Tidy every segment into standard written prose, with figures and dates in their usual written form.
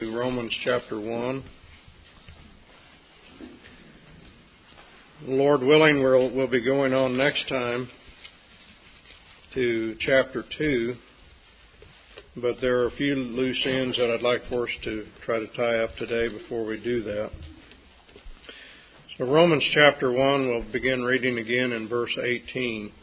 Romans chapter 1. Lord willing, we'll be going on next time to chapter 2, but there are a few loose ends that I'd like for us to try to tie up today before we do that. So Romans chapter 1, we'll begin reading again in verse 18.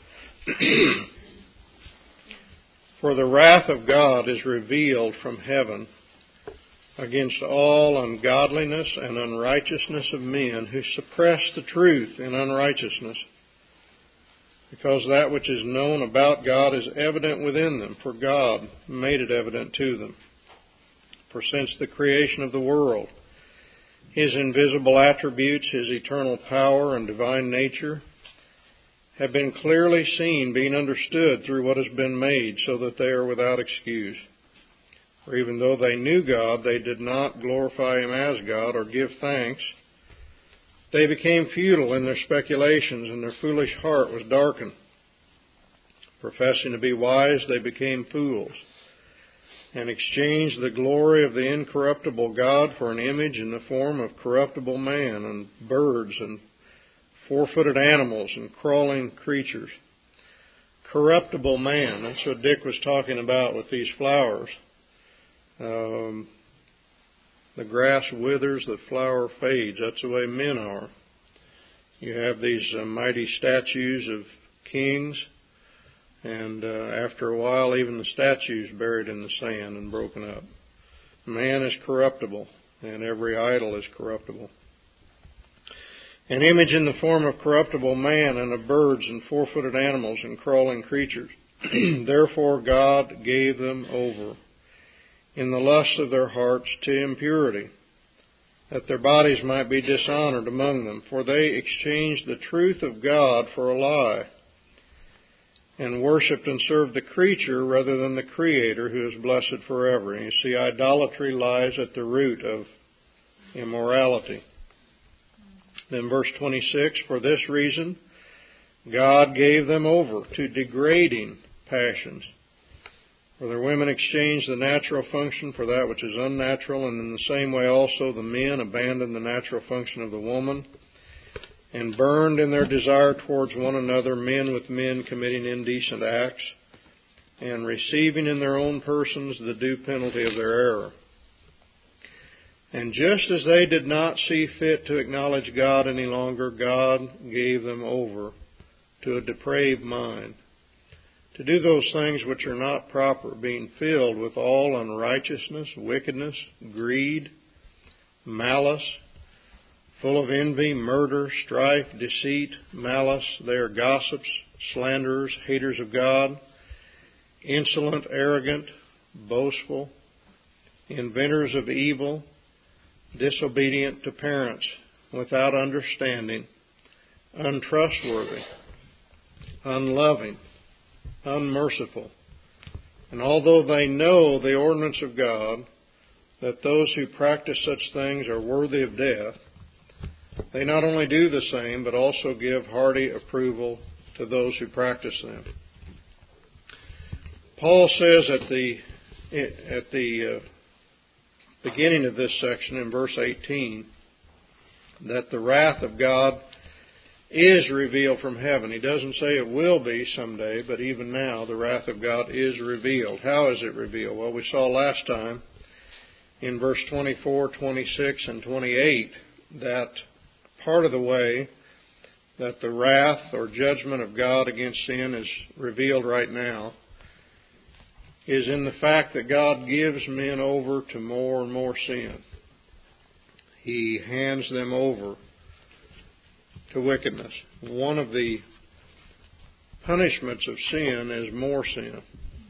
For the wrath of God is revealed from heaven against all ungodliness and unrighteousness of men who suppress the truth in unrighteousness, because that which is known about God is evident within them, for God made it evident to them. For since the creation of the world, His invisible attributes, His eternal power and divine nature, have been clearly seen, being understood through what has been made, so that they are without excuse. For even though they knew God, they did not glorify Him as God or give thanks. They became futile in their speculations, and their foolish heart was darkened. Professing to be wise, they became fools, and exchanged the glory of the incorruptible God for an image in the form of corruptible man, and birds, and four-footed animals, and crawling creatures. Corruptible man, that's what Dick was talking about with these flowers. The grass withers, the flower fades. That's the way men are. You have these mighty statues of kings, and after a while, even the statues buried in the sand and broken up. Man is corruptible, and every idol is corruptible. An image in the form of corruptible man, and of birds, and four-footed animals, and crawling creatures. Therefore God gave them over in the lust of their hearts to impurity, that their bodies might be dishonored among them. For they exchanged the truth of God for a lie, and worshipped and served the creature rather than the Creator, who is blessed forever. And you see, idolatry lies at the root of immorality. Then verse 26, for this reason God gave them over to degrading passions. For their women exchanged the natural function for that which is unnatural, and in the same way also the men abandoned the natural function of the woman, and burned in their desire towards one another, men with men committing indecent acts, and receiving in their own persons the due penalty of their error. And just as they did not see fit to acknowledge God any longer, God gave them over to a depraved mind, to do those things which are not proper, being filled with all unrighteousness, wickedness, greed, malice, full of envy, murder, strife, deceit, malice. They are gossips, slanderers, haters of God, insolent, arrogant, boastful, inventors of evil, disobedient to parents, without understanding, untrustworthy, unloving, unmerciful. And although they know the ordinance of God, that those who practice such things are worthy of death, they not only do the same, but also give hearty approval to those who practice them. Paul says at the beginning of this section in verse 18 that the wrath of God is revealed from heaven. He doesn't say it will be someday, but even now the wrath of God is revealed. How is it revealed? Well, we saw last time in verse 24, 26, and 28 that part of the way that the wrath or judgment of God against sin is revealed right now is in the fact that God gives men over to more and more sin. He hands them over to wickedness. One of the punishments of sin is more sin.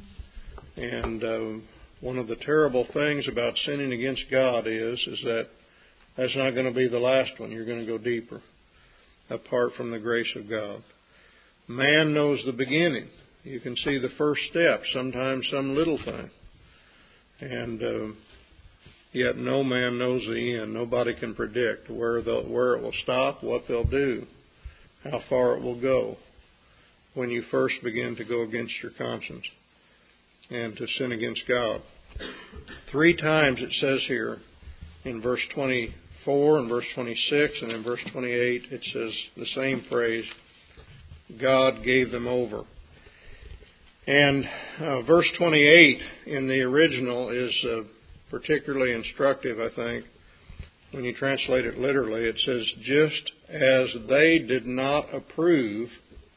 And one of the terrible things about sinning against God is that that's not going to be the last one. You're going to go deeper, apart from the grace of God. Man knows the beginning. You can see the first step, sometimes some little thing. And yet no man knows the end. Nobody can predict where it will stop, what they'll do, how far it will go when you first begin to go against your conscience and to sin against God. 3 times it says here, in verse 24 and verse 26, and in verse 28, it says the same phrase, God gave them over. And verse 28 in the original is particularly instructive, I think. When you translate it literally, it says, just as they did not approve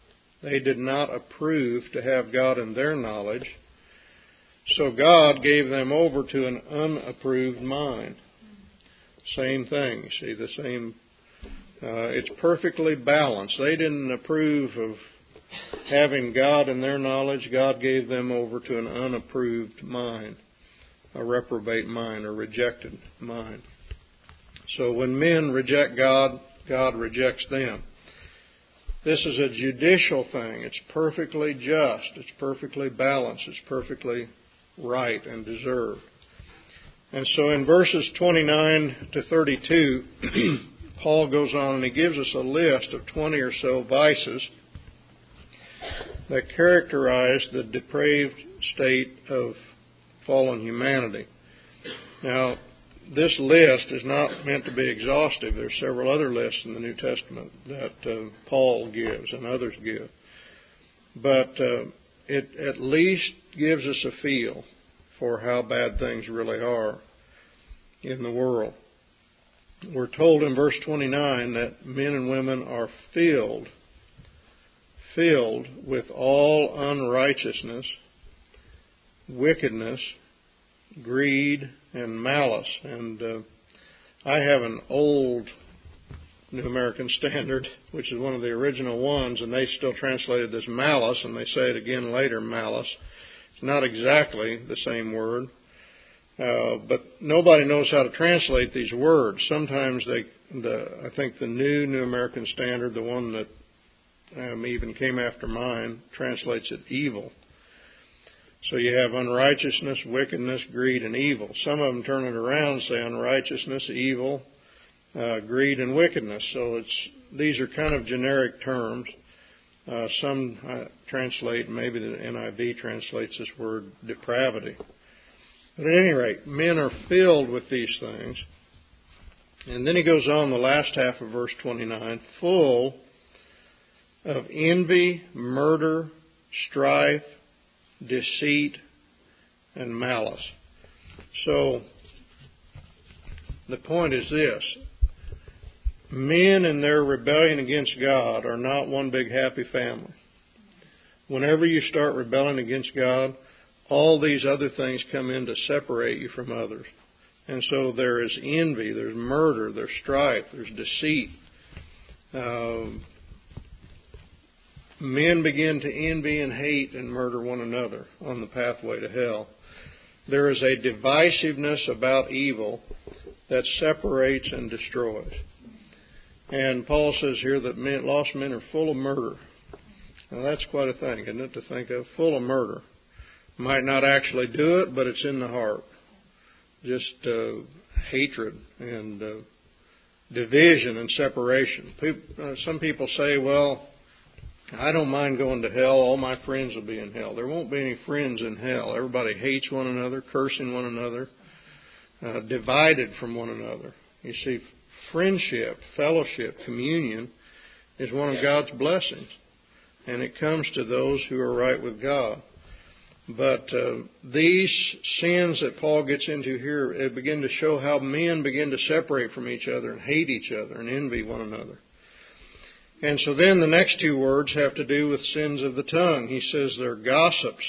to have God in their knowledge, so God gave them over to an unapproved mind. Same thing, you see, the same. It's perfectly balanced. They didn't approve of having God in their knowledge. God gave them over to an unapproved mind, a reprobate mind, a rejected mind. So when men reject God, God rejects them. This is a judicial thing. It's perfectly just. It's perfectly balanced. It's perfectly right and deserved. And so in verses 29 to 32, Paul goes on and he gives us a list of 20 or so vices that characterize the depraved state of fallen humanity. Now, this list is not meant to be exhaustive. There's several other lists in the New Testament that Paul gives and others give. But it at least gives us a feel for how bad things really are in the world. We're told in verse 29 that men and women are filled with all unrighteousness, wickedness, greed, and malice. And I have an old New American Standard, which is one of the original ones, and they still translate it as malice, and they say it again later, malice. It's not exactly the same word, but nobody knows how to translate these words. Sometimes I think the New American Standard, the one that even came after mine, translates it evil. So you have unrighteousness, wickedness, greed, and evil. Some of them turn it around and say unrighteousness, evil, greed, and wickedness. So these are kind of generic terms. Some translate, maybe the NIV translates this word depravity. But at any rate, men are filled with these things. And then he goes on the last half of verse 29, full of envy, murder, strife, deceit, and malice. So the point is this. Men in their rebellion against God are not one big happy family. Whenever you start rebelling against God, all these other things come in to separate you from others. And so there is envy, there's murder, there's strife, there's deceit. Men begin to envy and hate and murder one another on the pathway to hell. There is a divisiveness about evil that separates and destroys. And Paul says here that lost men are full of murder. Now that's quite a thing, isn't it, to think of? Full of murder. Might not actually do it, but it's in the heart. Just hatred and division and separation. Some people say, well, I don't mind going to hell. All my friends will be in hell. There won't be any friends in hell. Everybody hates one another, cursing one another, divided from one another. You see, friendship, fellowship, communion is one of God's blessings. And it comes to those who are right with God. But these sins that Paul gets into here, it begin to show how men begin to separate from each other and hate each other and envy one another. And so then the next two words have to do with sins of the tongue. He says they're gossips.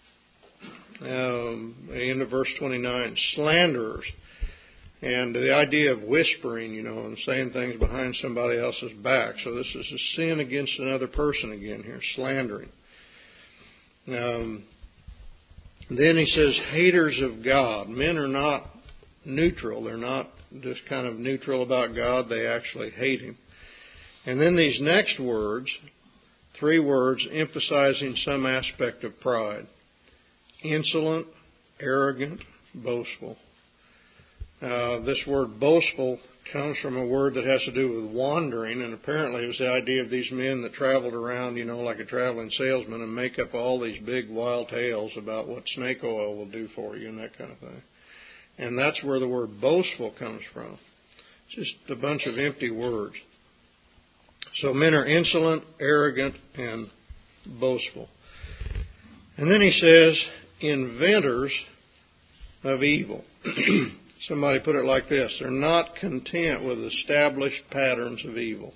End of verse 29, slanderers. And the idea of whispering, and saying things behind somebody else's back. So this is a sin against another person again here, slandering. Then he says haters of God. Men are not neutral. They're not just kind of neutral about God. They actually hate Him. And then these next words, 3 words emphasizing some aspect of pride. Insolent, arrogant, boastful. This word boastful comes from a word that has to do with wandering, and apparently it was the idea of these men that traveled around, like a traveling salesman, and make up all these big wild tales about what snake oil will do for you and that kind of thing. And that's where the word boastful comes from. It's just a bunch of empty words. So men are insolent, arrogant, and boastful. And then he says, inventors of evil. Somebody put it like this: they're not content with established patterns of evil.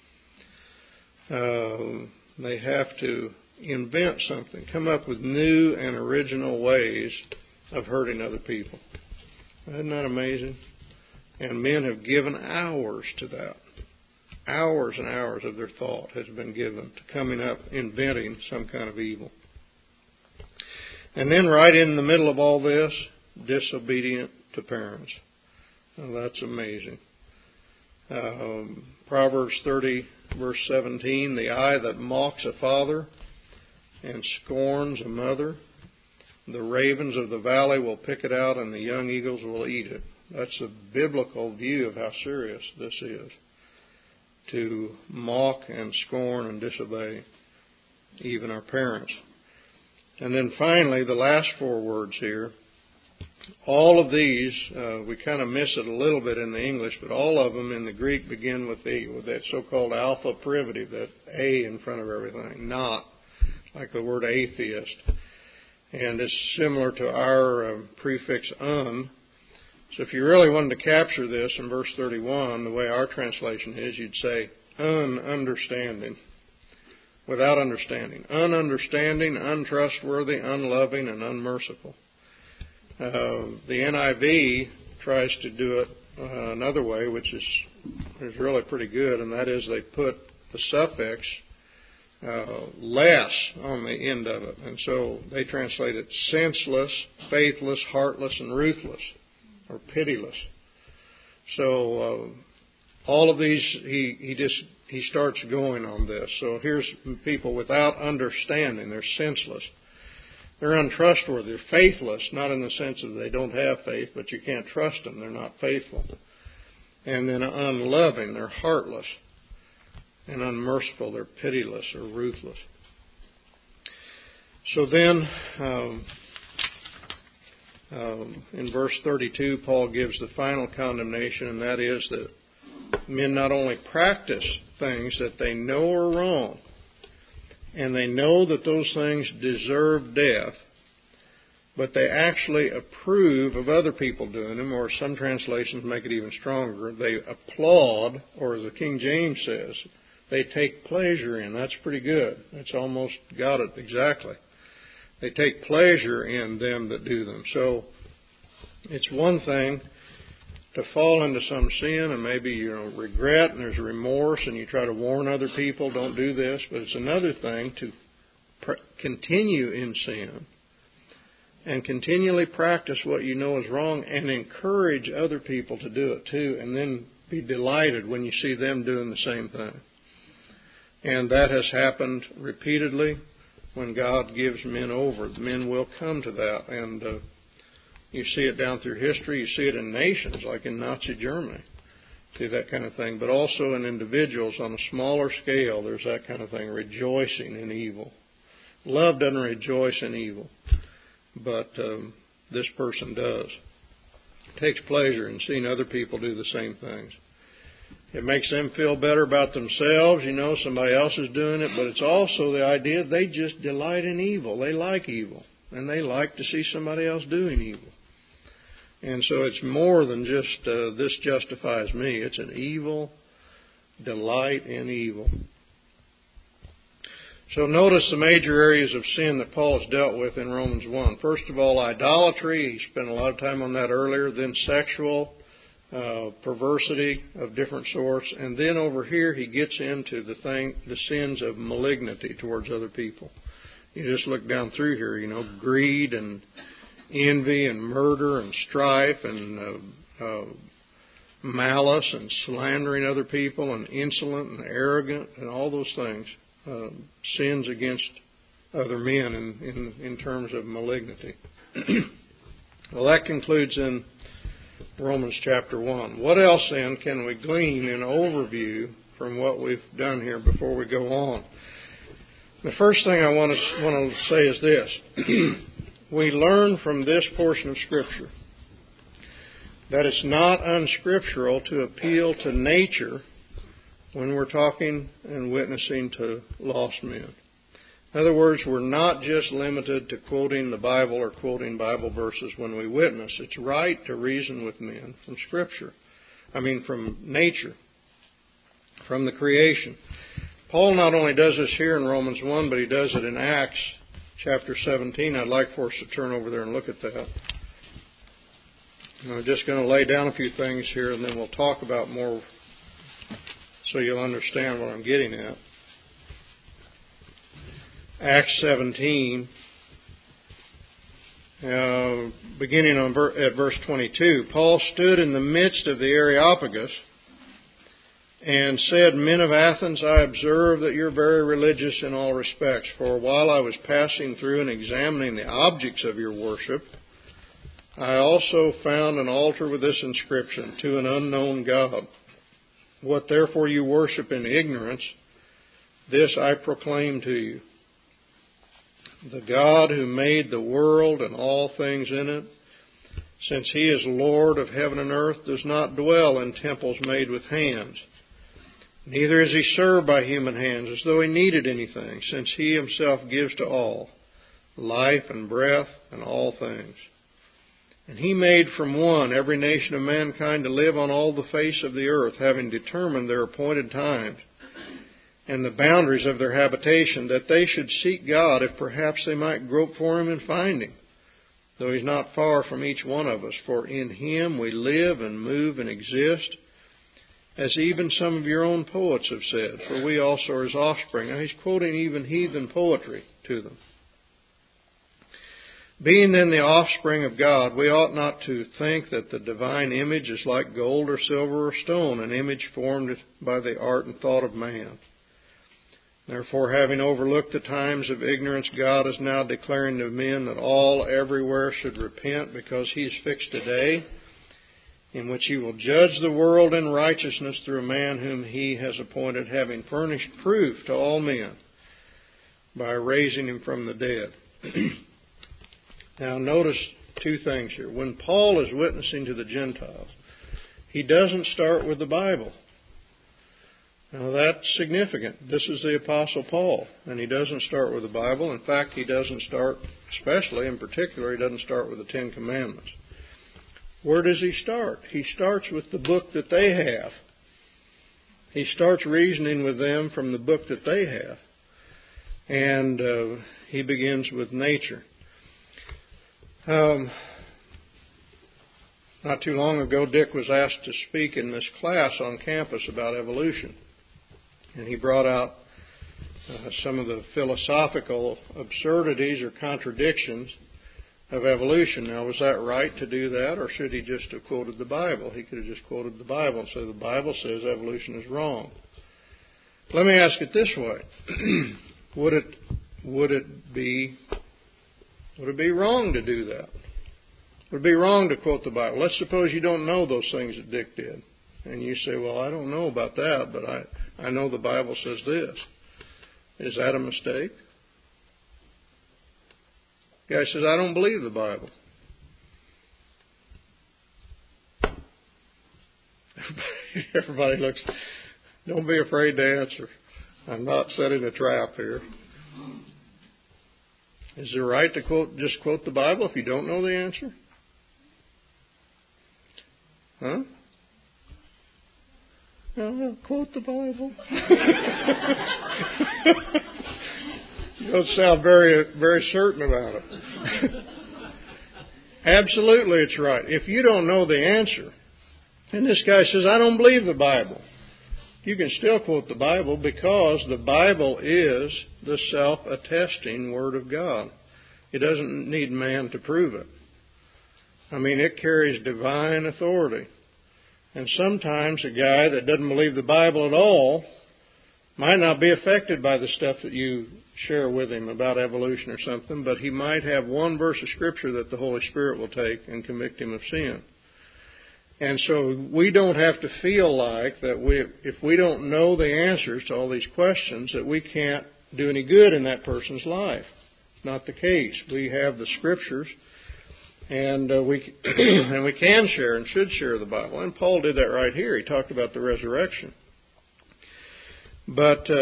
They have to invent something, come up with new and original ways of hurting other people. Isn't that amazing? And men have given hours to that. Hours and hours of their thought has been given to coming up, inventing some kind of evil. And then right in the middle of all this, disobedient to parents. Now, that's amazing. Proverbs 30, verse 17, the eye that mocks a father and scorns a mother, the ravens of the valley will pick it out and the young eagles will eat it. That's a biblical view of how serious this is, to mock and scorn and disobey even our parents. And then finally, the last four words here. All of these, we kind of miss it a little bit in the English, but all of them in the Greek begin with E, with that so-called alpha privative, that A in front of everything, not, like the word atheist. And it's similar to our prefix un. So if you really wanted to capture this in verse 31, the way our translation is, you'd say ununderstanding, without understanding. Ununderstanding, untrustworthy, unloving, and unmerciful. The NIV tries to do it another way, which is really pretty good, and that is they put the suffix less on the end of it. And so they translate it senseless, faithless, heartless, and ruthless, or pitiless. So all of these, he starts going on this. So here's people without understanding. They're senseless. They're untrustworthy. They're faithless, not in the sense that they don't have faith, but you can't trust them. They're not faithful. And then unloving. They're heartless. And unmerciful. They're pitiless or ruthless. So then, in verse 32, Paul gives the final condemnation, and that is that men not only practice things that they know are wrong, and they know that those things deserve death, but they actually approve of other people doing them, or some translations make it even stronger. They applaud, or as the King James says, they take pleasure in. That's pretty good. That's almost got it exactly. They take pleasure in them that do them. So it's one thing to fall into some sin and maybe regret and there's remorse and you try to warn other people, don't do this. But it's another thing to continue in sin and continually practice what you know is wrong and encourage other people to do it too, and then be delighted when you see them doing the same thing. And that has happened repeatedly. When God gives men over, the men will come to that. And you see it down through history. You see it in nations, like in Nazi Germany. See that kind of thing. But also in individuals on a smaller scale, there's that kind of thing, rejoicing in evil. Love doesn't rejoice in evil, but this person does. Takes pleasure in seeing other people do the same things. It makes them feel better about themselves, somebody else is doing it, but it's also the idea they just delight in evil. They like evil, and they like to see somebody else doing evil. And so it's more than just, this justifies me. It's an evil delight in evil. So notice the major areas of sin that Paul has dealt with in Romans 1. First of all, idolatry. He spent a lot of time on that earlier. Then sexual perversity of different sorts, and then over here he gets into the sins of malignity towards other people. You just look down through here, greed and envy and murder and strife and malice and slandering other people and insolent and arrogant and all those things, sins against other men in terms of malignity. Well, that concludes in Romans chapter 1. What else then can we glean in overview from what we've done here before we go on? The first thing I want to say is this. We learn from this portion of Scripture that it's not unscriptural to appeal to nature when we're talking and witnessing to lost men. In other words, we're not just limited to quoting the Bible or quoting Bible verses when we witness. It's right to reason with men from Scripture. From nature, from the creation. Paul not only does this here in Romans 1, but he does it in Acts chapter 17. I'd like for us to turn over there and look at that. I'm just going to lay down a few things here, and then we'll talk about more so you'll understand what I'm getting at. Acts 17, beginning at verse 22, Paul stood in the midst of the Areopagus and said, Men of Athens, I observe that you're very religious in all respects. For while I was passing through and examining the objects of your worship, I also found an altar with this inscription, To an unknown God. What therefore you worship in ignorance, this I proclaim to you. The God who made the world and all things in it, since He is Lord of heaven and earth, does not dwell in temples made with hands. Neither is He served by human hands as though He needed anything, since He Himself gives to all life and breath and all things. And He made from one every nation of mankind to live on all the face of the earth, having determined their appointed times and the boundaries of their habitation, that they should seek God, if perhaps they might grope for Him and find Him, though He's not far from each one of us. For in Him we live and move and exist, as even some of your own poets have said, for we also are His offspring. Now he's quoting even heathen poetry to them. Being then the offspring of God, we ought not to think that the divine image is like gold or silver or stone, an image formed by the art and thought of man. Therefore, having overlooked the times of ignorance, God is now declaring to men that all everywhere should repent, because He has fixed a day in which He will judge the world in righteousness through a man whom He has appointed, having furnished proof to all men by raising Him from the dead. Now notice two things here. When Paul is witnessing to the Gentiles, he doesn't start with the Bible. Now that's significant. This is the Apostle Paul, and he doesn't start with the Bible. In fact, he doesn't start, especially in particular, he doesn't start with the Ten Commandments. Where does he start? He starts with the book that they have. He starts reasoning with them from the book that they have. And he begins with nature. Not too long ago, Dick was asked to speak in this class on campus about evolution. And he brought out some of the philosophical absurdities or contradictions of evolution. Now, was that right to do that, or should he just have quoted the Bible? He could have just quoted the Bible and said the Bible says evolution is wrong. Let me ask it this way. Would it be wrong to do that? Would it be wrong to quote the Bible? Let's suppose you don't know those things that Dick did. And you say, well, I don't know about that, but I know the Bible says this. Is that a mistake? The guy says, I don't believe the Bible. Everybody looks, don't be afraid to answer. I'm not setting a trap here. Is it right to just quote the Bible if you don't know the answer? Huh? Well, quote the Bible. You don't sound very, very certain about it. Absolutely, it's right. If you don't know the answer, and this guy says, I don't believe the Bible, you can still quote the Bible, because the Bible is the self-attesting Word of God. It doesn't need man to prove it. It carries divine authority. And sometimes a guy that doesn't believe the Bible at all might not be affected by the stuff that you share with him about evolution or something, but he might have one verse of Scripture that the Holy Spirit will take and convict him of sin. And so we don't have to feel like that if we don't know the answers to all these questions, that we can't do any good in that person's life. It's not the case. We have the Scriptures, and we can share and should share the Bible. And Paul did that right here. He talked about the resurrection. But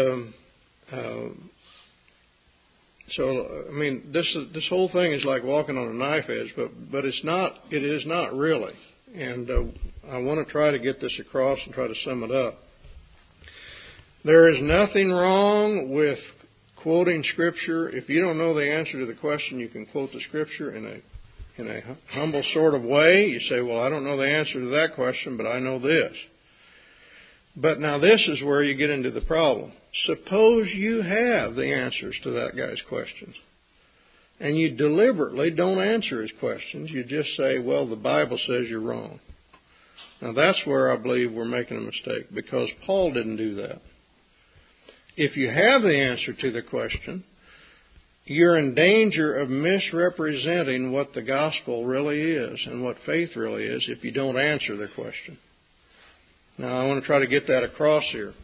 this whole thing is like walking on a knife edge, but it's not. It is not really. And I want to try to get this across and try to sum it up. There is nothing wrong with quoting Scripture. If you don't know the answer to the question, you can quote the Scripture in a humble sort of way. You say, well, I don't know the answer to that question, but I know this. But now this is where you get into the problem. Suppose you have the answers to that guy's questions, and you deliberately don't answer his questions. You just say, well, the Bible says you're wrong. Now that's where I believe we're making a mistake, because Paul didn't do that. If you have the answer to the question, you're in danger of misrepresenting what the gospel really is and what faith really is if you don't answer the question. Now, I want to try to get that across here.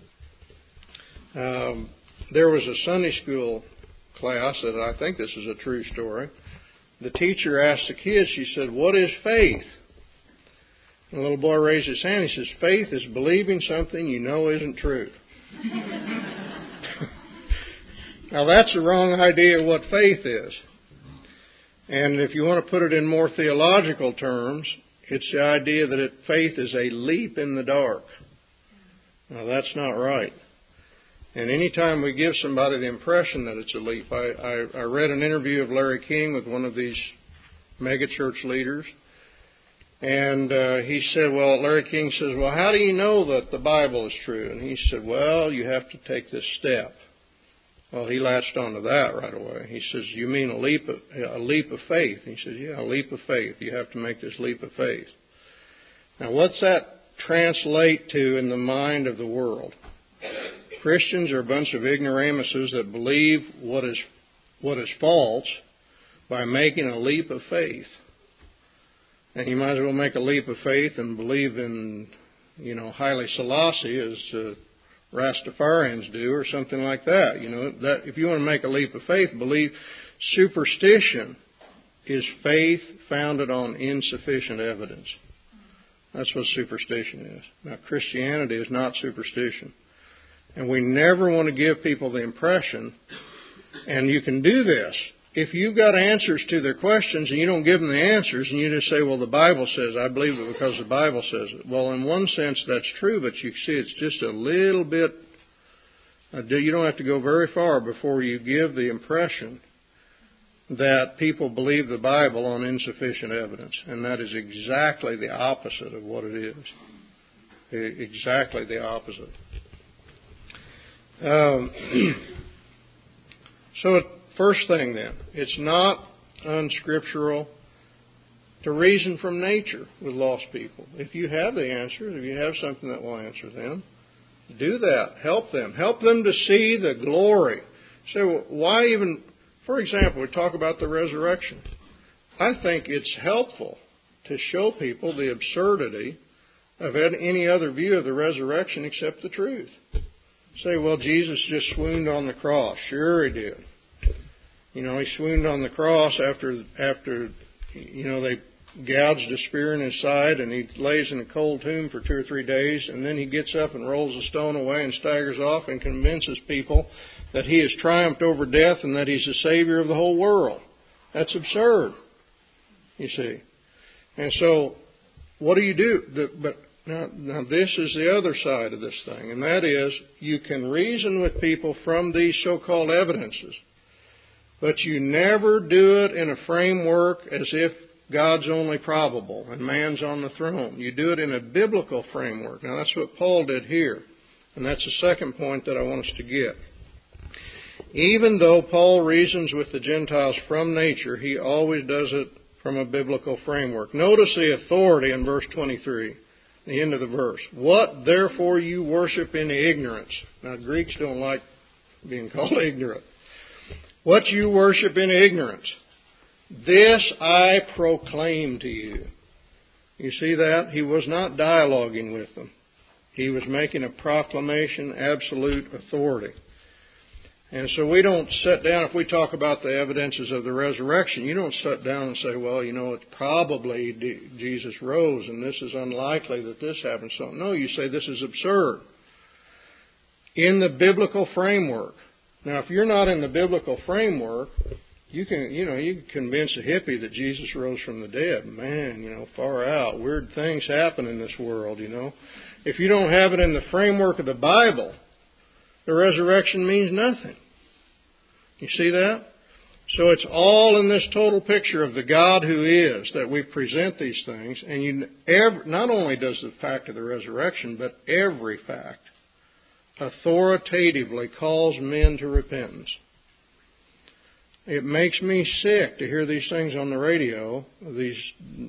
There was a Sunday school class that I think this is a true story. The teacher asked the kids, she said, what is faith? And the little boy raised his hand. He says, faith is believing something you know isn't true. Now, that's the wrong idea of what faith is. And if you want to put it in more theological terms, it's the idea that faith is a leap in the dark. Now, that's not right. And any time we give somebody the impression that it's a leap, I read an interview of Larry King with one of these megachurch leaders, and he said, Larry King says, well, how do you know that the Bible is true? And he said, well, you have to take this step. Well, he latched onto that right away. He says, you mean a leap of faith? He says, yeah, a leap of faith. You have to make this leap of faith. Now, what's that translate to in the mind of the world? Christians are a bunch of ignoramuses that believe what is false by making a leap of faith. And you might as well make a leap of faith and believe in, Haile Selassie as Rastafarians do, or something like that. That if you want to make a leap of faith, believe superstition is faith founded on insufficient evidence. That's what superstition is. Now, Christianity is not superstition. And we never want to give people the impression, and you can do this. If you've got answers to their questions and you don't give them the answers and you just say, well, the Bible says, I believe it because the Bible says it. Well, in one sense, that's true, but you see it's just a little bit, you don't have to go very far before you give the impression that people believe the Bible on insufficient evidence. And that is exactly the opposite of what it is. Exactly the opposite. So first thing then, it's not unscriptural to reason from nature with lost people. If you have the answers, if you have something that will answer them, do that. Help them. Help them to see the glory. So why even, for example, we talk about the resurrection. I think it's helpful to show people the absurdity of any other view of the resurrection except the truth. Say, well, Jesus just swooned on the cross. Sure he did. He swooned on the cross after they gouged a spear in his side, and he lays in a cold tomb for 2 or 3 days, and then he gets up and rolls the stone away and staggers off and convinces people that he has triumphed over death and that he's the Savior of the whole world. That's absurd, you see. And so, what do you do? Now, this is the other side of this thing, and that is you can reason with people from these so-called evidences, but you never do it in a framework as if God's only probable and man's on the throne. You do it in a biblical framework. Now, that's what Paul did here, and that's the second point that I want us to get. Even though Paul reasons with the Gentiles from nature, he always does it from a biblical framework. Notice the authority in verse 23. The end of the verse. What therefore you worship in ignorance. Now, Greeks don't like being called ignorant. What you worship in ignorance, this I proclaim to you. You see that? He was not dialoguing with them. He was making a proclamation, absolute authority. And so we don't sit down, if we talk about the evidences of the resurrection, you don't sit down and say, well, it's probably Jesus rose and this is unlikely that this happened. So no, you say this is absurd. In the biblical framework. Now, if you're not in the biblical framework, you can convince a hippie that Jesus rose from the dead. Man, far out. Weird things happen in this world, If you don't have it in the framework of the Bible, the resurrection means nothing. You see that? So it's all in this total picture of the God who is that we present these things. And not only does the fact of the resurrection, but every fact authoritatively calls men to repentance. It makes me sick to hear these things on the radio, these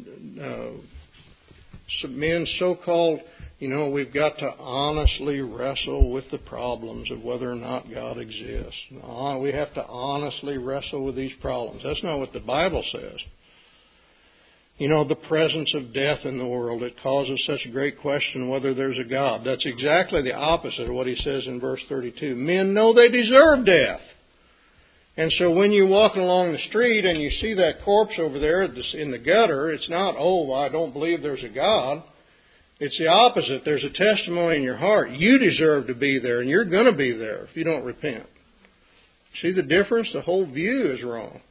men so-called, we've got to honestly wrestle with the problems of whether or not God exists. We have to honestly wrestle with these problems. That's not what the Bible says. The presence of death in the world, it causes such a great question whether there's a God. That's exactly the opposite of what he says in verse 32. Men know they deserve death. And so when you're walking along the street and you see that corpse over there in the gutter, it's not, I don't believe there's a God. It's the opposite. There's a testimony in your heart. You deserve to be there, and you're going to be there if you don't repent. See the difference? The whole view is wrong.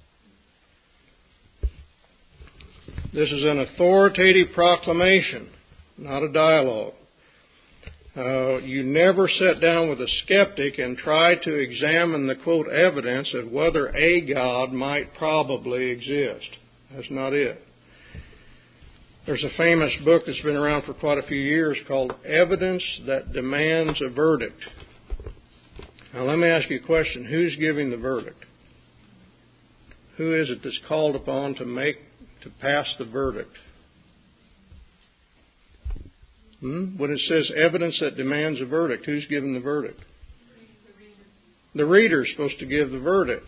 This is an authoritative proclamation, not a dialogue. You never sit down with a skeptic and try to examine the, quote, evidence of whether a God might probably exist. That's not it. There's a famous book that's been around for quite a few years called Evidence That Demands a Verdict. Now let me ask you a question. Who's giving the verdict? Who is it that's called upon to pass the verdict? When it says evidence that demands a verdict, who's giving the verdict? The reader's supposed to give the verdict.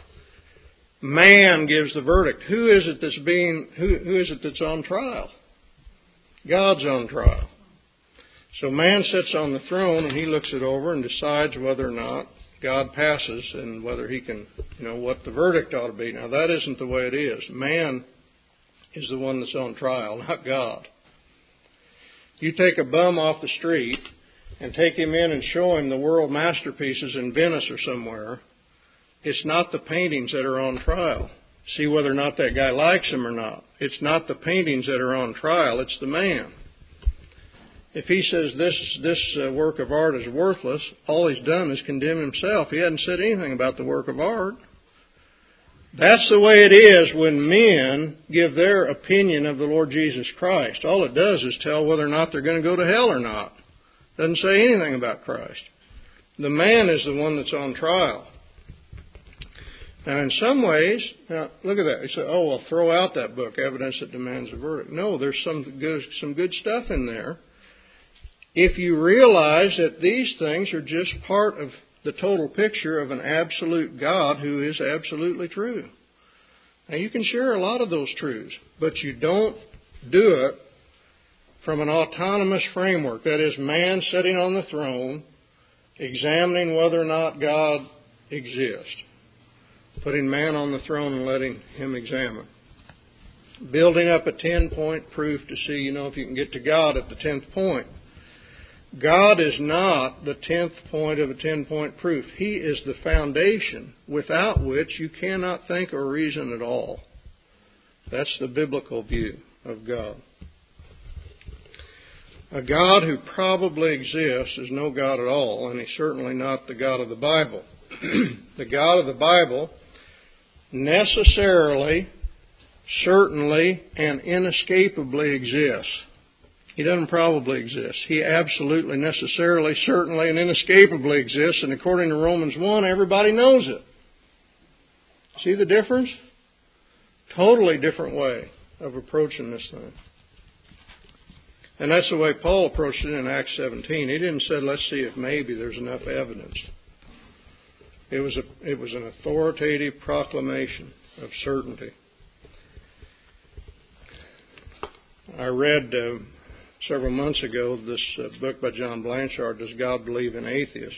Man gives the verdict. Who is it that's on trial? God's on trial. So man sits on the throne and he looks it over and decides whether or not God passes and whether he can, what the verdict ought to be. Now that isn't the way it is. Man is the one that's on trial, not God. You take a bum off the street and take him in and show him the world masterpieces in Venice or somewhere, it's not the paintings that are on trial. See whether or not that guy likes them or not. It's not the paintings that are on trial, it's the man. If he says this work of art is worthless, all he's done is condemn himself. He hasn't said anything about the work of art. That's the way it is when men give their opinion of the Lord Jesus Christ. All it does is tell whether or not they're going to go to hell or not. It doesn't say anything about Christ. The man is the one that's on trial. Now, in some ways, look at that. You say, throw out that book, Evidence That Demands a Verdict. No, there's some good stuff in there. If you realize that these things are just part of the total picture of an absolute God who is absolutely true. Now, you can share a lot of those truths, but you don't do it from an autonomous framework. That is, man sitting on the throne, examining whether or not God exists. Putting man on the throne and letting him examine. Building up a 10-point proof to see, if you can get to God at the 10th point. God is not the 10th point of a 10-point proof. He is the foundation without which you cannot think or reason at all. That's the biblical view of God. A God who probably exists is no God at all, and he's certainly not the God of the Bible. The God of the Bible necessarily, certainly, and inescapably exists. He doesn't probably exist. He absolutely, necessarily, certainly, and inescapably exists. And according to Romans 1, everybody knows it. See the difference? Totally different way of approaching this thing. And that's the way Paul approached it in Acts 17. He didn't say, let's see if maybe there's enough evidence. It was an authoritative proclamation of certainty. I read several months ago this book by John Blanchard, Does God Believe in Atheists?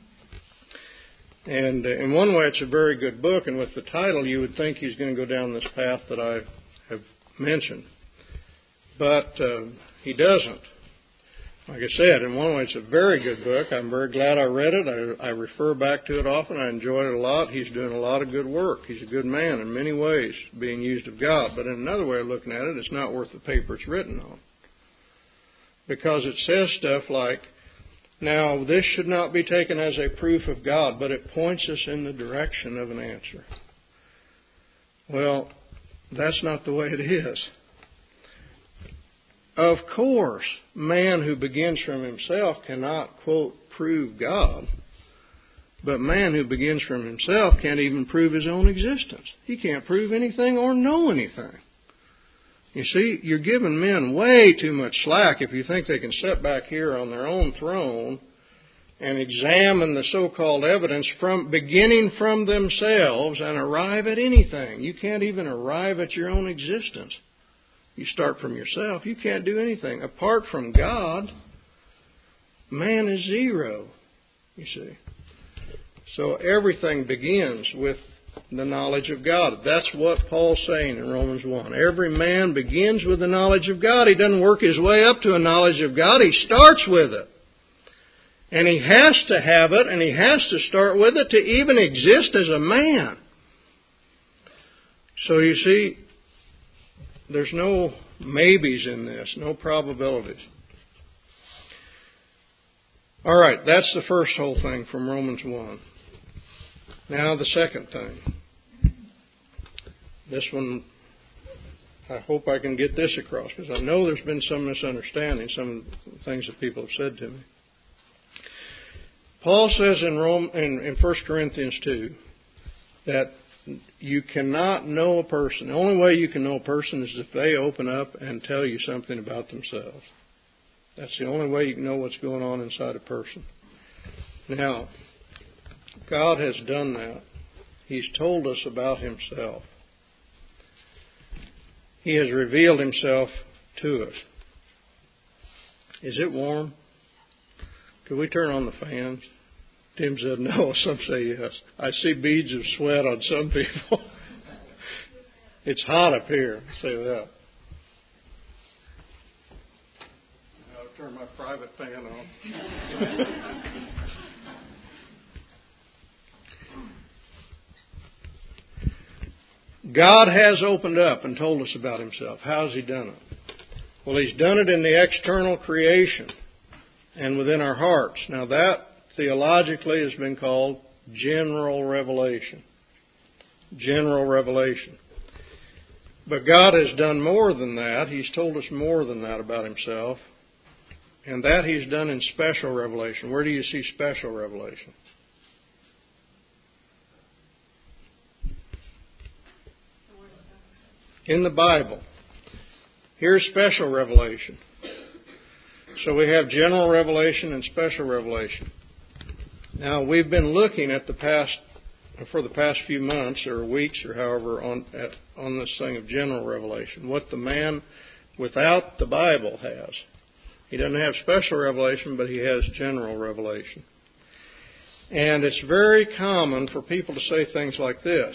And in one way, it's a very good book, and with the title, you would think he's going to go down this path that I have mentioned. But he doesn't. Like I said, in one way, it's a very good book. I'm very glad I read it. I refer back to it often. I enjoyed it a lot. He's doing a lot of good work. He's a good man in many ways, being used of God. But in another way of looking at it, it's not worth the paper it's written on. Because it says stuff like, now, this should not be taken as a proof of God, but it points us in the direction of an answer. Well, that's not the way it is. Of course, man who begins from himself cannot, quote, prove God. But man who begins from himself can't even prove his own existence. He can't prove anything or know anything. You see, you're giving men way too much slack if you think they can sit back here on their own throne and examine the so-called evidence beginning from themselves and arrive at anything. You can't even arrive at your own existence. You start from yourself. You can't do anything. Apart from God, man is zero, you see. So everything begins with the knowledge of God. That's what Paul's saying in Romans 1. Every man begins with the knowledge of God. He doesn't work his way up to a knowledge of God. He starts with it. And he has to have it, and he has to start with it to even exist as a man. So you see, there's no maybes in this, no probabilities. All right, that's the first whole thing from Romans 1. Now the second thing. This one, I hope I can get this across, because I know there's been some misunderstanding, some things that people have said to me. Paul says in 1 Corinthians 2 that you cannot know a person. The only way you can know a person is if they open up and tell you something about themselves. That's the only way you can know what's going on inside a person. Now, God has done that. He's told us about Himself. He has revealed Himself to us. Is it warm? Could we turn on the fans? Tim said no. Some say yes. I see beads of sweat on some people. It's hot up here. I'll say that. I'll turn my private fan on. God has opened up and told us about Himself. How has He done it? Well, He's done it in the external creation and within our hearts. Now that, theologically, has been called general revelation. General revelation. But God has done more than that. He's told us more than that about Himself. And that He's done in special revelation. Where do you see special revelation? In the Bible. Here's special revelation. So we have general revelation and special revelation. Now, we've been looking at for the past few months or weeks or however on this thing of general revelation, what the man without the Bible has. He doesn't have special revelation, but he has general revelation. And it's very common for people to say things like this.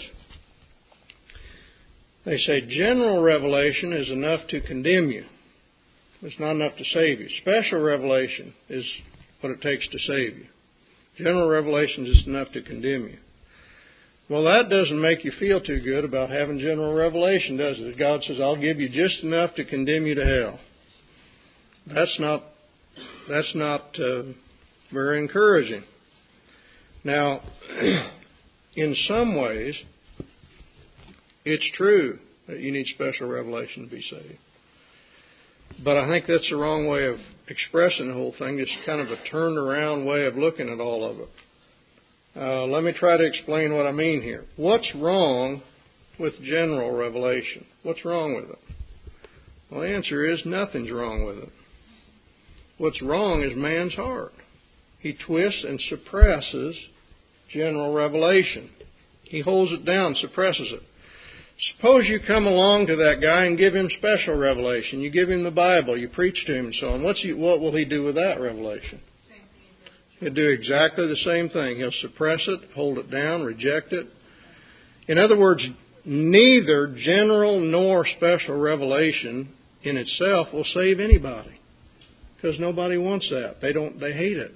They say general revelation is enough to condemn you. It's not enough to save you. Special revelation is what it takes to save you. General revelation is enough to condemn you. Well, that doesn't make you feel too good about having general revelation, does it? God says, I'll give you just enough to condemn you to hell. That's not very encouraging. Now, in some ways, it's true that you need special revelation to be saved. But I think that's the wrong way of expressing the whole thing. It's kind of a turned around way of looking at all of it. Let me try to explain what I mean here. What's wrong with general revelation? What's wrong with it? Well, the answer is nothing's wrong with it. What's wrong is man's heart. He twists and suppresses general revelation. He holds it down, suppresses it. Suppose you come along to that guy and give him special revelation. You give him the Bible. You preach to him and so on. What will he do with that revelation? He'll do exactly the same thing. He'll suppress it, hold it down, reject it. In other words, neither general nor special revelation in itself will save anybody, because nobody wants that. They hate it.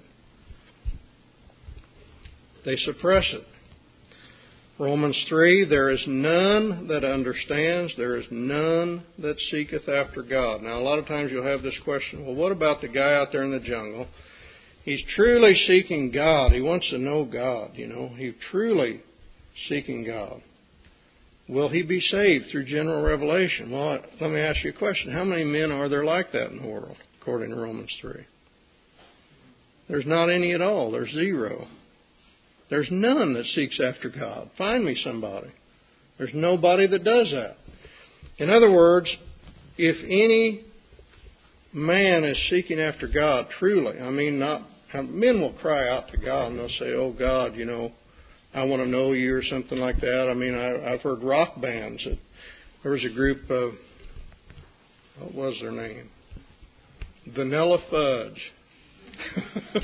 They suppress it. Romans 3, there is none that understands, there is none that seeketh after God. Now, a lot of times you'll have this question, well, what about the guy out there in the jungle? He's truly seeking God. He wants to know God, He's truly seeking God. Will he be saved through general revelation? Well, let me ask you a question. How many men are there like that in the world, according to Romans 3? There's not any at all. There's zero. There's none that seeks after God. Find me somebody. There's nobody that does that. In other words, if any man is seeking after God truly, men will cry out to God and they'll say, oh God, I want to know you or something like that. I've heard rock bands. There was a group of, what was their name? Vanilla Fudge.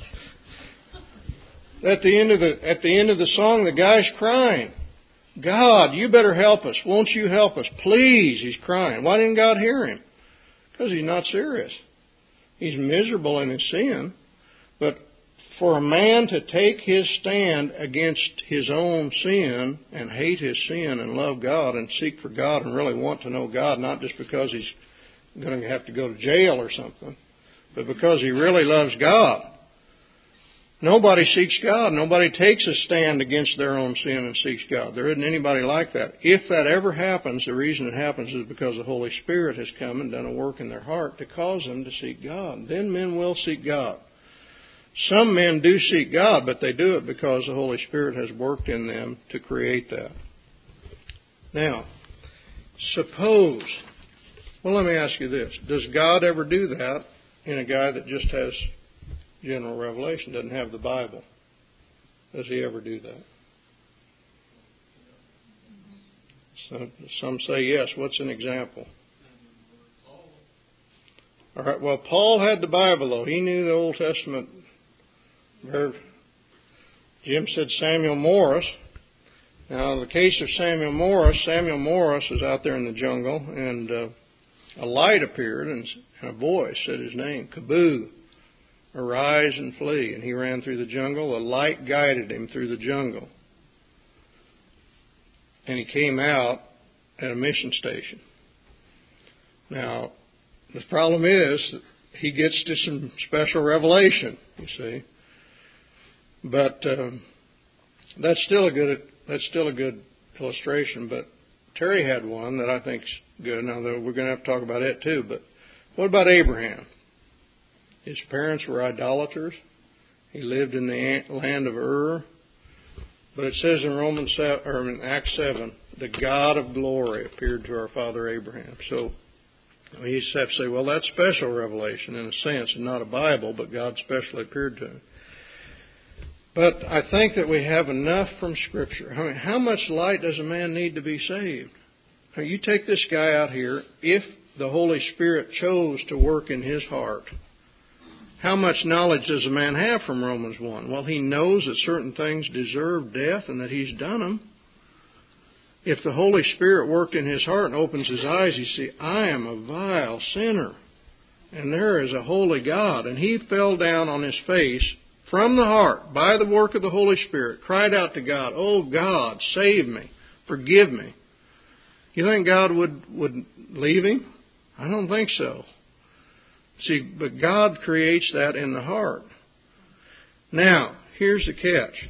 At the end of the song, the guy's crying. God, you better help us. Won't you help us? Please, he's crying. Why didn't God hear him? Because he's not serious. He's miserable in his sin. But for a man to take his stand against his own sin and hate his sin and love God and seek for God and really want to know God, not just because he's going to have to go to jail or something, but because he really loves God. Nobody seeks God. Nobody takes a stand against their own sin and seeks God. There isn't anybody like that. If that ever happens, the reason it happens is because the Holy Spirit has come and done a work in their heart to cause them to seek God. Then men will seek God. Some men do seek God, but they do it because the Holy Spirit has worked in them to create that. Now, suppose, let me ask you this. Does God ever do that in a guy that just has general revelation, doesn't have the Bible? Does he ever do that? Some say yes. What's an example? All right, well, Paul had the Bible, though. He knew the Old Testament. Jim said Samuel Morris. Now, in the case of Samuel Morris was out there in the jungle, and a light appeared, and a voice said his name, Kaboo. Arise and flee. And he ran through the jungle. A light guided him through the jungle. And he came out at a mission station. Now, the problem is that he gets to some special revelation, you see. But that's still a good illustration. But Terry had one that I think's good. Now, we're going to have to talk about it too. But what about Abraham? His parents were idolaters. He lived in the land of Ur. But it says in Acts 7, the God of glory appeared to our father Abraham. So we just have to say, well, that's special revelation in a sense, and not a Bible, but God specially appeared to him. But I think that we have enough from Scripture. How much light does a man need to be saved? Now, you take this guy out here, if the Holy Spirit chose to work in his heart, how much knowledge does a man have from Romans 1? Well, he knows that certain things deserve death and that he's done them. If the Holy Spirit worked in his heart and opens his eyes, you see, I am a vile sinner, and there is a holy God. And he fell down on his face from the heart by the work of the Holy Spirit, cried out to God, oh God, save me, forgive me. You think God would leave him? I don't think so. See, but God creates that in the heart. Now, here's the catch.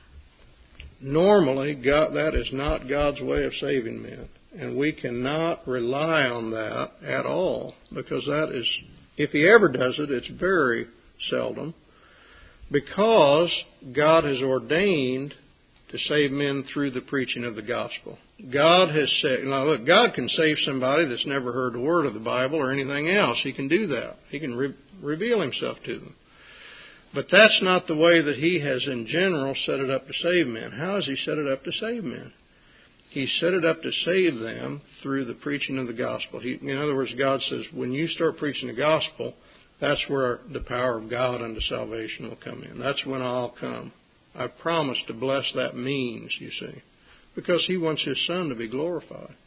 Normally, that is not God's way of saving men. And we cannot rely on that at all, because that is, if He ever does it, it's very seldom, because God has ordained to save men through the preaching of the gospel. God has said, now look, God can save somebody that's never heard the word of the Bible or anything else. He can do that. He can reveal Himself to them. But that's not the way that He has in general set it up to save men. How has He set it up to save men? He set it up to save them through the preaching of the gospel. In other words, God says, when you start preaching the gospel, that's where the power of God unto salvation will come in. That's when I'll come. I promise to bless that means, you see, because He wants His Son to be glorified.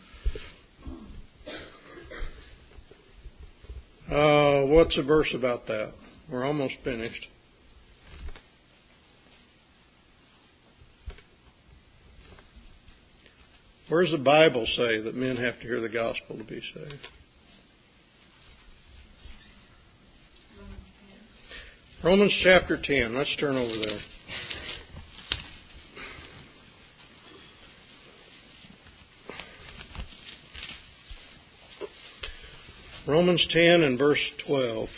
What's a verse about that? We're almost finished. Where does the Bible say that men have to hear the gospel to be saved? Romans chapter 10. Let's turn over there. Romans 10 and verse 12.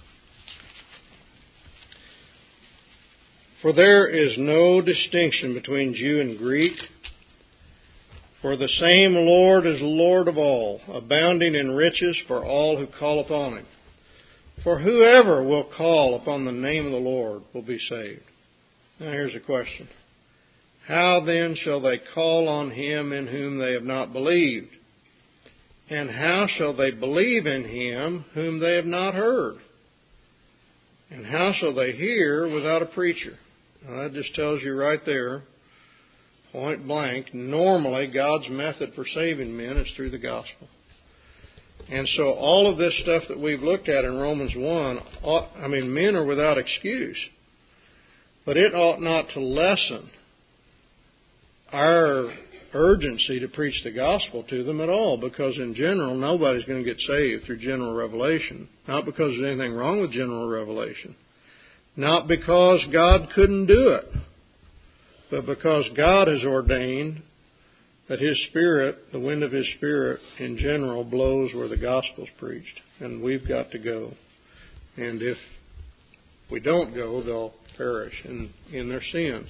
For there is no distinction between Jew and Greek, for the same Lord is Lord of all, abounding in riches for all who call upon Him. For whoever will call upon the name of the Lord will be saved. Now here's a question. How then shall they call on Him in whom they have not believed? And how shall they believe in Him whom they have not heard? And how shall they hear without a preacher? Now that just tells you right there, point blank, normally God's method for saving men is through the gospel. And so all of this stuff that we've looked at in Romans 1, men are without excuse. But it ought not to lessen our urgency to preach the gospel to them at all, because in general, nobody's going to get saved through general revelation. Not because there's anything wrong with general revelation. Not because God couldn't do it, but because God has ordained that His Spirit, the wind of His Spirit in general, blows where the gospel's preached. And we've got to go. And if we don't go, they'll perish in their sins.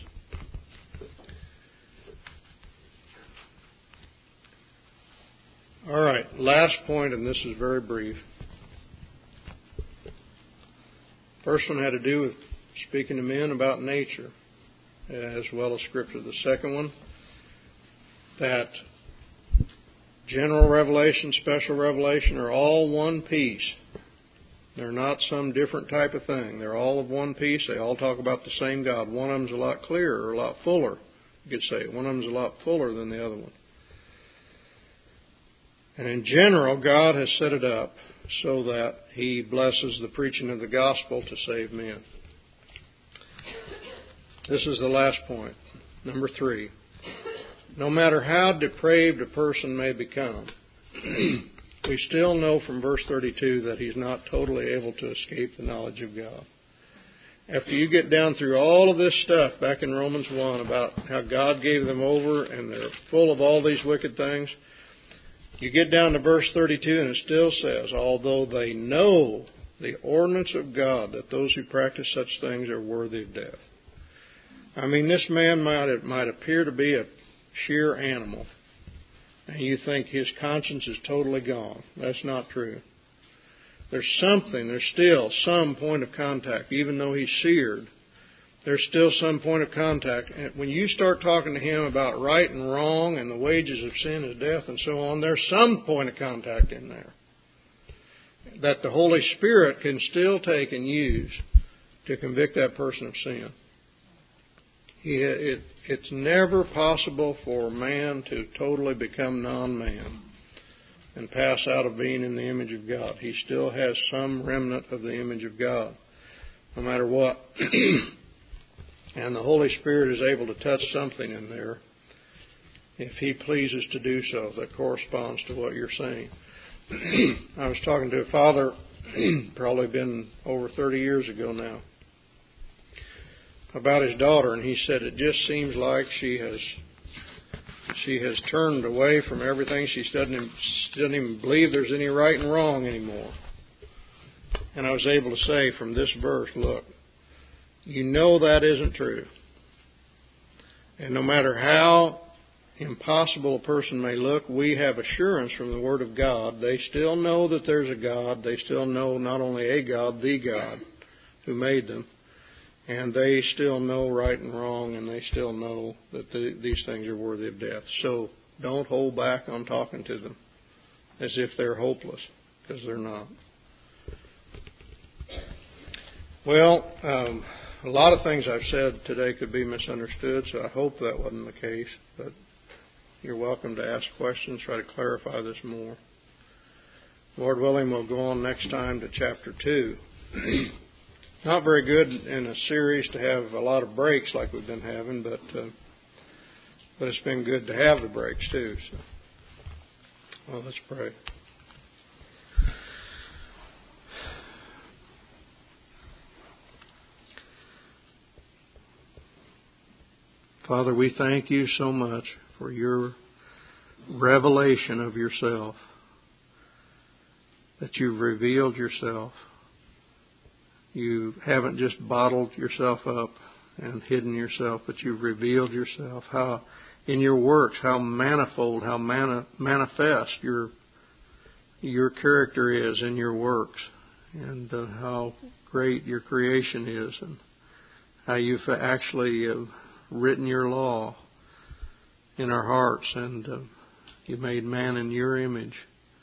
All right, last point, and this is very brief. First one had to do with speaking to men about nature, as well as Scripture. The second one, that general revelation, special revelation are all one piece. They're not some different type of thing. They're all of one piece. They all talk about the same God. One of them's a lot clearer, a lot fuller, you could say. One of them's a lot fuller than the other one. And in general, God has set it up so that He blesses the preaching of the gospel to save men. This is the last point. Number 3. No matter how depraved a person may become, we still know from verse 32 that he's not totally able to escape the knowledge of God. After you get down through all of this stuff back in Romans 1 about how God gave them over and they're full of all these wicked things, you get down to verse 32 and it still says, although they know the ordinance of God, that those who practice such things are worthy of death. This man might appear to be a sheer animal, and you think his conscience is totally gone. That's not true. There's still some point of contact. Even though he's seared, there's still some point of contact. And when you start talking to him about right and wrong and the wages of sin is death and so on, there's some point of contact in there that the Holy Spirit can still take and use to convict that person of sin. It's never possible for man to totally become non-man and pass out of being in the image of God. He still has some remnant of the image of God, no matter what. And the Holy Spirit is able to touch something in there, if He pleases to do so, that corresponds to what you're saying. I was talking to a father, probably been over 30 years ago now, about his daughter, and he said it just seems like she has turned away from everything. She doesn't even believe there's any right and wrong anymore. And I was able to say from this verse, look, you know that isn't true. And no matter how impossible a person may look, we have assurance from the Word of God. They still know that there's a God. They still know not only a God, the God who made them. And they still know right and wrong, and they still know that these things are worthy of death. So don't hold back on talking to them as if they're hopeless, because they're not. Well, a lot of things I've said today could be misunderstood, so I hope that wasn't the case. But you're welcome to ask questions, try to clarify this more. Lord willing, we'll go on next time to chapter 2. Not very good in a series to have a lot of breaks like we've been having, but it's been good to have the breaks too. So, well, let's pray. Father, we thank you so much for your revelation of yourself, that you've revealed yourself. You haven't just bottled yourself up and hidden yourself, but you've revealed yourself. How in your works, how manifold, how manifest your character is in your works, and how great your creation is, and how you've actually written your law in our hearts, and you made man in your image.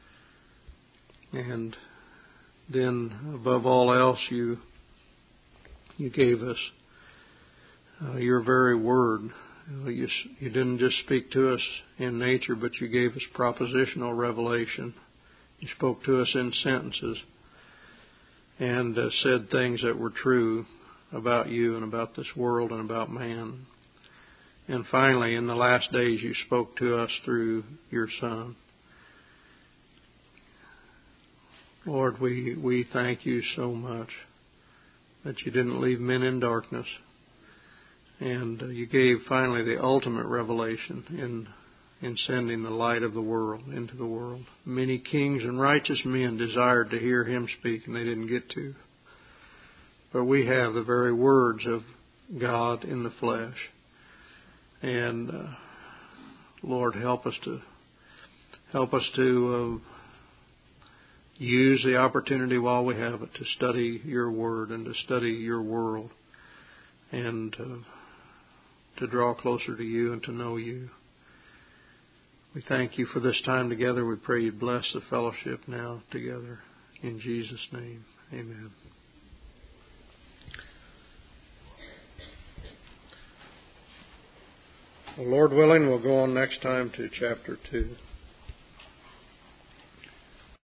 And then, above all else, you gave us your very word. You didn't just speak to us in nature, but you gave us propositional revelation. You spoke to us in sentences and said things that were true about you and about this world and about man. And finally, in the last days, you spoke to us through your Son. Lord, we thank you so much that you didn't leave men in darkness. And you gave finally the ultimate revelation in sending the light of the world into the world. Many kings and righteous men desired to hear him speak, and they didn't get to. But we have the very words of God in the flesh. And Lord, help us to use the opportunity while we have it to study your word and to study your world, and to draw closer to you and to know you. We thank you for this time together. We pray you bless the fellowship now together. In Jesus' name, amen. Well, Lord willing, we'll go on next time to chapter 2.